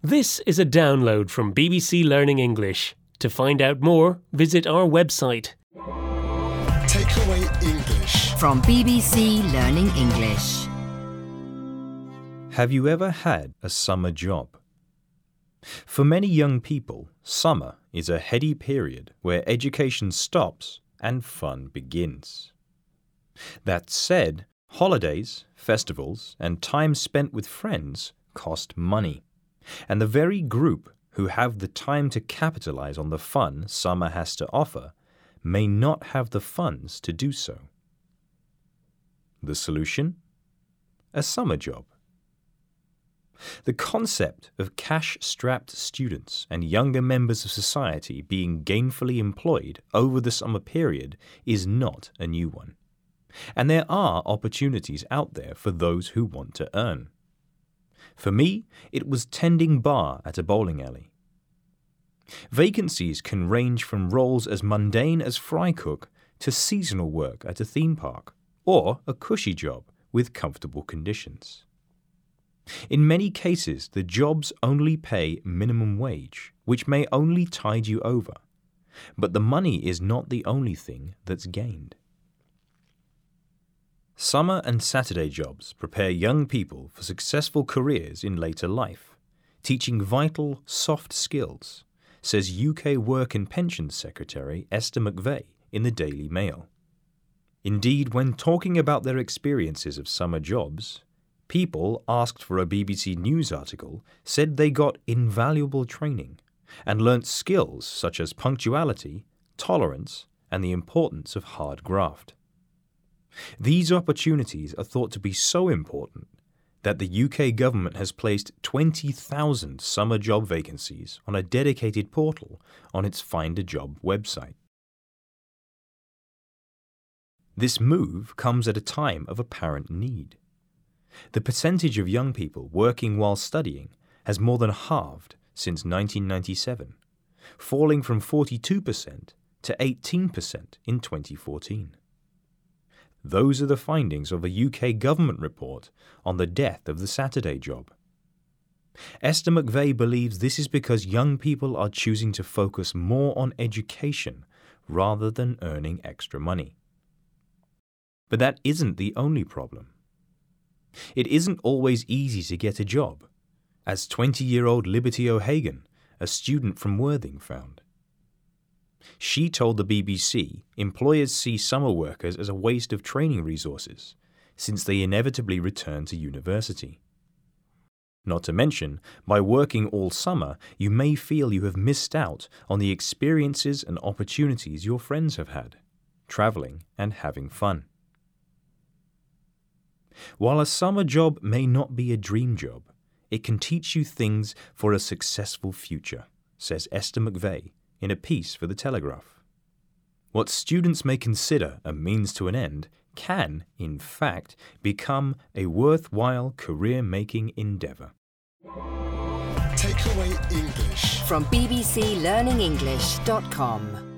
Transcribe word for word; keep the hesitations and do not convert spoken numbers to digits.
This is a download from B B C Learning English. To find out more, visit our website. Takeaway English From B B C Learning English. Have you ever had a summer job? For many young people, summer is a heady period where education stops and fun begins. That said, holidays, festivals, and time spent with friends cost money, and the very group who have the time to capitalize on the fun summer has to offer may not have the funds to do so. The solution? A summer job. The concept of cash-strapped students and younger members of society being gainfully employed over the summer period is not a new one, and there are opportunities out there for those who want to earn. For me, it was tending bar at a bowling alley. Vacancies can range from roles as mundane as fry cook to seasonal work at a theme park, or a cushy job with comfortable conditions. In many cases, the jobs only pay minimum wage, which may only tide you over, but the money is not the only thing that's gained. Summer and Saturday jobs prepare young people for successful careers in later life, teaching vital soft skills, says U K Work and Pensions Secretary Esther McVey in the Daily Mail. Indeed, when talking about their experiences of summer jobs, people asked for a B B C News article said they got invaluable training and learnt skills such as punctuality, tolerance, and the importance of hard graft. These opportunities are thought to be so important that the U K government has placed twenty thousand summer job vacancies on a dedicated portal on its Find a Job website. This move comes at a time of apparent need. The percentage of young people working while studying has more than halved since nineteen ninety-seven, falling from forty-two percent to eighteen percent in twenty fourteen. Those are the findings of a U K government report on the death of the Saturday job. Esther McVey believes this is because young people are choosing to focus more on education rather than earning extra money. But that isn't the only problem. It isn't always easy to get a job, as twenty-year-old Liberty O'Hagan, a student from Worthing, found. She told the B B C employers see summer workers as a waste of training resources, since they inevitably return to university. Not to mention, by working all summer, you may feel you have missed out on the experiences and opportunities your friends have had, traveling and having fun. While a summer job may not be a dream job, it can teach you things for a successful future, says Esther McVey in a piece for The Telegraph. What students may consider a means to an end can, in fact, become a worthwhile career-making endeavour. Takeaway English From b b c learning english dot com.